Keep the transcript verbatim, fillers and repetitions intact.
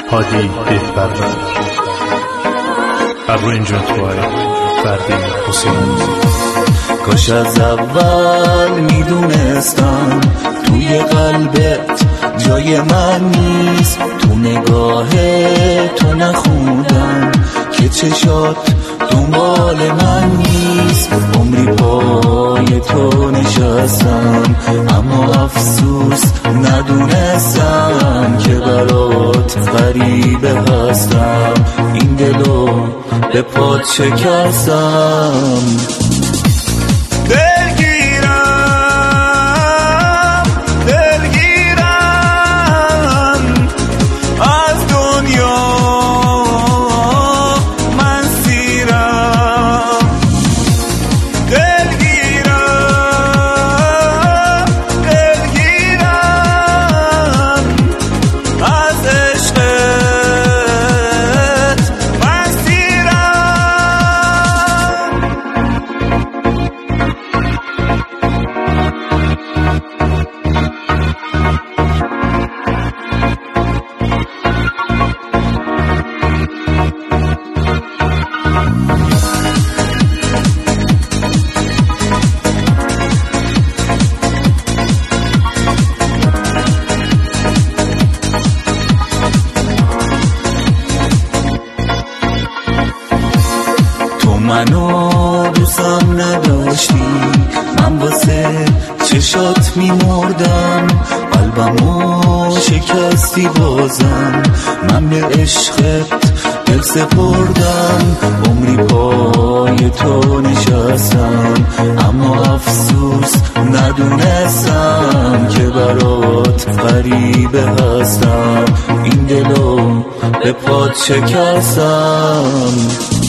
هادی بهبرد. Arrangement by فردی حسینی. کاش از اول میدونستم توی قلبت جای من نیست، تو نگاه تو نخوندم که چشات دنبال من نیست. عمری پای تو نشستم اما افسوس ندونستم که برات غریبه هستم. این دلو به پات شکستم. منو دوستم نداشتی، من واسه چشات میمردم، قلبمو شکستی بازم، من به عشقت دل سپردم. عمری پای تو نشستم اما افسوس ندونستم که برات غریبه هستم. این دلو به پات شکستم.